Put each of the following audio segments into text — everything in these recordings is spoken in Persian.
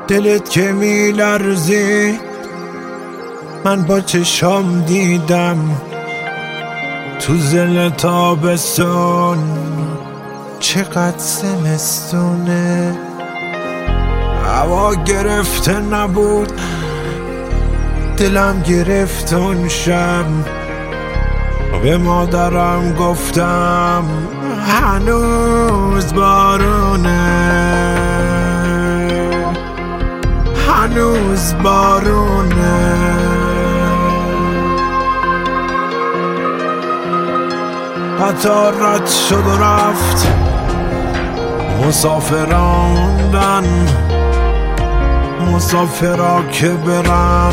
دلت که میلرزید من با چشام دیدم تو زل تابستون چقدر زمستونه. هوا گرفته نبود دلم گرفت اون شب، به مادرم گفتم هنوز بارونه، هنوز بارونه. قطار رد شد و رفت، مسافراندن مسافرا که برن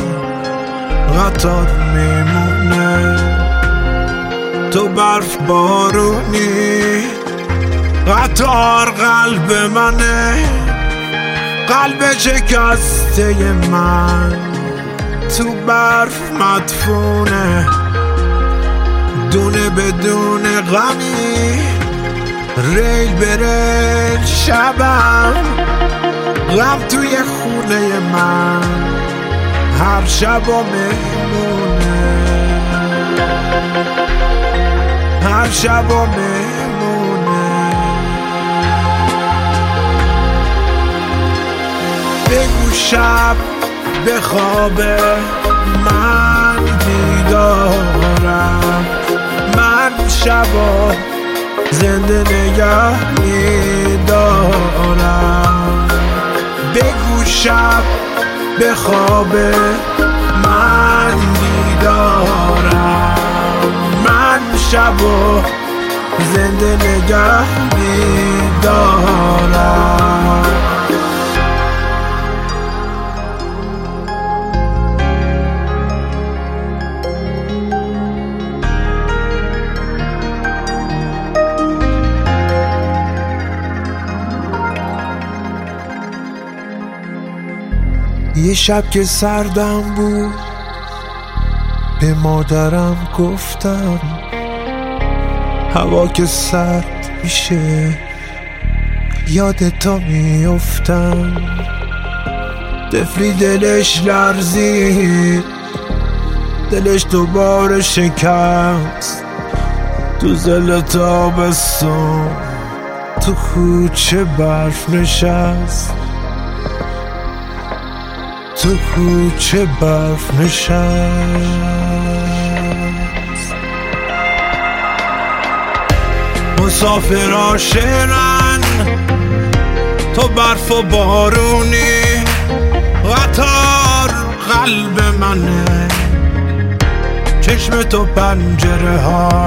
قطار میمونه. تو برف بارونی قطار قلب منه، قلب شکسته من تو برف مدفونه. دونه بدون غمی ریل به ریل شبم، غم توی خونه من هر شب و مهمونه، هر شب و مهمونه. بگو شب به خواب من بیدارم، من شبا زنده نگه میدارم. بگو شب به خواب من بیدارم، من شبا زنده نگه میدارم. یه شب که سردم بود به مادرم گفتم هوا که سرد میشه یاد تو میافتم. طفلی دلش لرزید، دلش دوباره شکست تو زل تابستون تو کوچه برف نشست، تو کوچه برف نشست. مسافرها شعرن تو برف و بارونی، قطار قلب منه چشم تو پنجره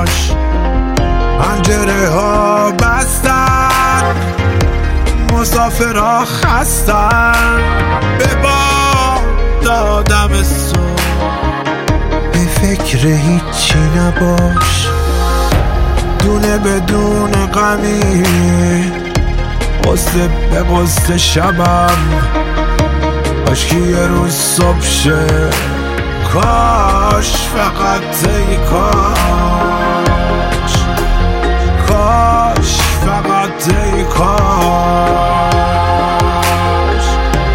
ها بستن. مسافرها خستن به دادم صبح، به فکر هیچی نباش دونه بدون غمی، قصه به قصه شبم کاش که یه روز صبح شه، کاش فقط ای کاش، کاش فقط ای کاش.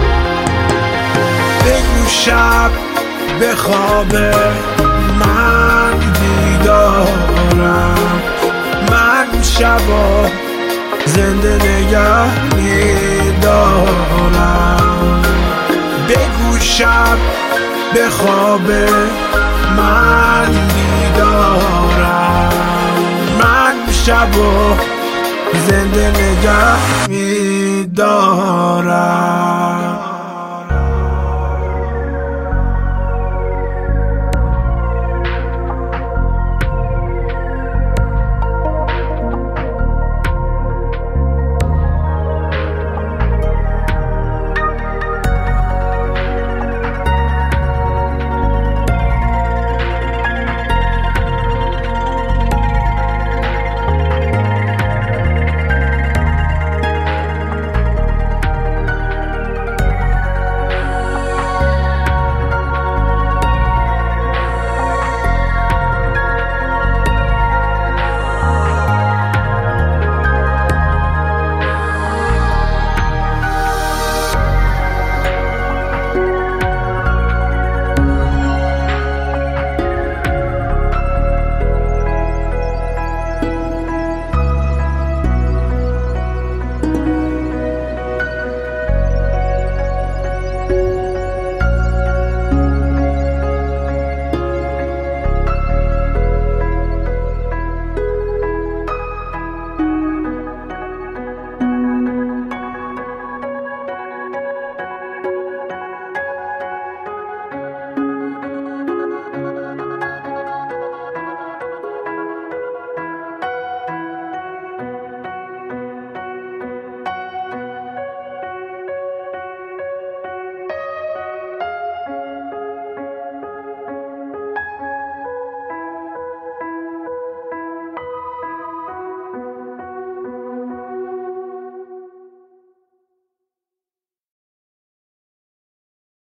بگو شب به خواب من بیدارم، من شبا زنده نگه میدارم. بگو شب به خواب من بیدارم، من شبا زنده نگه میدارم.